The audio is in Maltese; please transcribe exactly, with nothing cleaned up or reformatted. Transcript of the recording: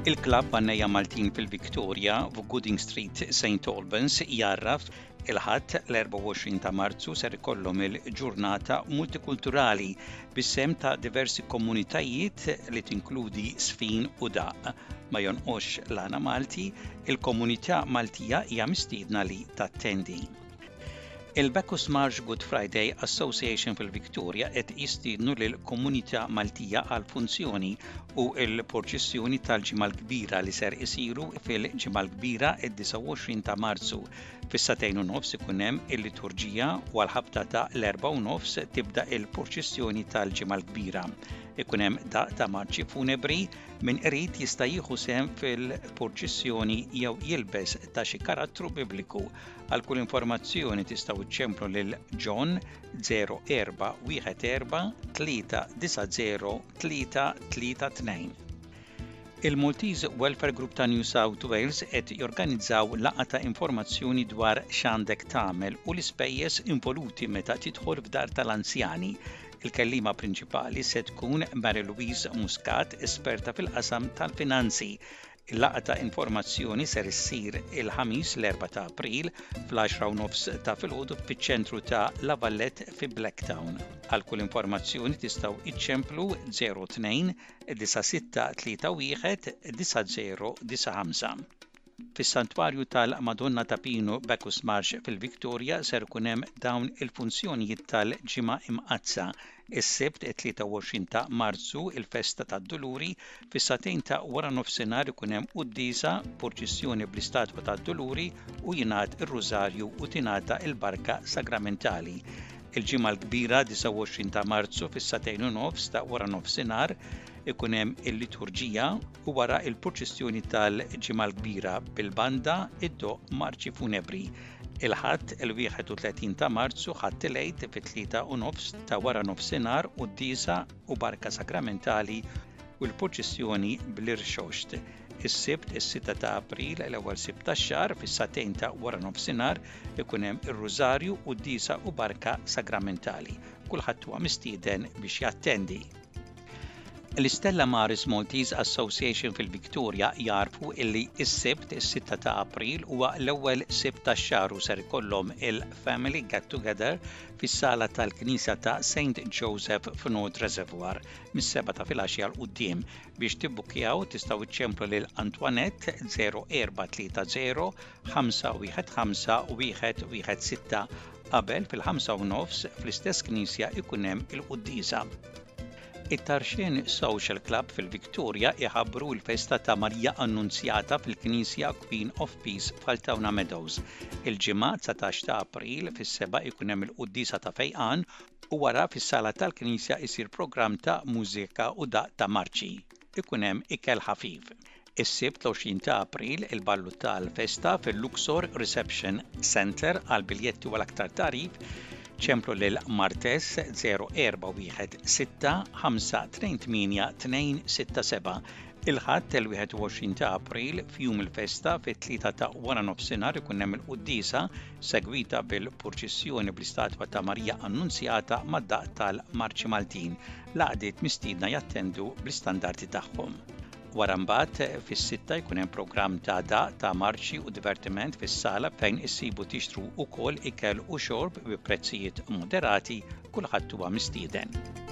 Il-klabb Bannejja Maltin fil-Victoria f'Gooding Street, Saint Albans jarraf il-ħadd l-erba' u għoxrin ta' Marzu ser ikollhom il-ġurnata multikulturali bis-sehem ta' diversi komunitajiet li tinkludi sfin u daqq. Ma jonqosx l-għana Malti, il-komunità Maltija hija mistiedna li tattendi. Il-Bacchus Marsh Good Friday Association fil-Victoria qed jistiednu lill-komunità Maltija għal funzjoni u l-proċessjoni tal-Ġimgħa l-Kbira li ser isiru fil-Ġimgħa l-Kbira id-disa' u għoxrin ta' Marzu. Fis-satejn u nofs ikun hemm il-liturġija u għall-ħabta ta' l-erba' u nofs tibda il-proċessjoni tal-Ġimgħa l-Kbira. Ikun hemm daqq ta' marċi funebri min irid jista' jieħu sehem fil-proċessjoni jew jilbes ta' xi karattru Bibliku. Għal kull informazzjoni tistgħu iċċemplu lil John zero erba' wieħed erba' tlieta disa' zero tlieta tlieta tnejn. Il-Maltese Welfare Group ta' New South Wales qed jorganizzaw laqgħa ta' informazzjoni dwar x'għandek tagħmel u l-ispejjeż involuti meta tidħol f'dar tal-anzjani. Il-kelliema prinċipali se tkun Mary Louise Muscat, esperta fil-qasam tal-finanzi. Il-laqgħa ta' informazzjoni ser issir il-ħamis l-erba' ta' April fl-għaxra u nofs ta' filgħodu fiċ-ċentru ta' La Vallette fi Blacktown. Għal kull informazzjoni tistgħu iċċemplu zero tnejn disa' sitta tlieta wieħed disa' zero disa' ħamsa. Fis-Santwarju tal-Madonna ta' Pino Bacchus Marsh fil-Victoria ser ikun hemm dawn il-funzjonijiet tal-ġimgħa imqazza. Is-Sibt tlieta u għoxrin ta' Marzu il-Festa tad-Duluri fis-satejn ta' wara nofsinhar ikun hemm qudiesa, proċessjoni bl-istatwa tad-Duluri u jingħad ir-Rużarju u tingħata l-barka sagramentali. Il-ġimgħa l-Kbira disa' u għoxrin ta' Marzu fis-satejn u nofs ta' wara nofsinhar ikun hemm il-liturġija u wara il-proċessjoni tal-Ġimgħa l-Kbira bil-banda id-doq marċi funebri. Il-ħadd il-wieħed u tletin ta' Marzu ħadd il-għid fit-tlieta u nofs ta' wara nofsinhar qudiesa u barka sagramentali u l-proċessjoni bl-irxoxt. Is-Sibt is-sitta ta' April l-ewwel sibt tax-xahar fis-satejn ta' wara nofsinhar ikun hemm ir-Rużarju qudiesa u barka sagramentali. Kulħadd huwa mistieden biex jattendi. L-Stella Maris Maltese Association fil-Victoria jarfu illi is-Sibt is-sitta ta' April huwa l-ewwel sibt tax-xahar u ser ikollhom il-Family Get Together fis-sala tal-Knisja ta' Saint Joseph f'North Reservoir mis-seba' ta' filgħaxija l quddiem. Biex tibbukkjaw tistgħu iċċemplu lil Antoinette zero erba' tlieta zero ħamsa wieħed ħamsa wieħed wieħed sitta qabel fil-ħamsa u nofs fl-istess knisja ikun hemm il-qudiesa. It-Tarxien Social Club fil-Victoria iħabbru l-festa ta' Marija Annunzjata fil-Knisja Queen of Peace f'Altowna Meadows. Il-ġimgħa tsatax ta' April fis-seba' ikun hemm il-qudiesa ta' fejqan u wara fis-sala tal-Knisja jsir programm ta' mużika u daqq ta' marċi. Ikun hemm ikel ħafif. Is-Sibt l-għoxrin ta' April il-ballu tal-festa fil-Luxor Reception Center għal biljetti u l-aktar tarif ċemplu lil Martes zero erba' wieħed sitta ħamsa tnejn tminja tnejn sitta seba'. Il-ħadd il-wieħed u għoxrin ta' April f'jum il-festa fit-tlieta ta' wara nofsinhar ikun hemm il-qudiesa segwita bil-proċessjoni bl-istatwa ta' Marija Annunzjata mad-daqq tal-Marċi Maltin. L-għaqdiet mistiedna jattendu bl-istandardi tagħhom. Wara mbagħad fis-sitta jkun hemm programm ta' daqq ta' marċi u divertiment fis-sala fejn issibu tixtru wkoll ikel u xorb bi prezzijiet moderati kulħadd huwa mistieden.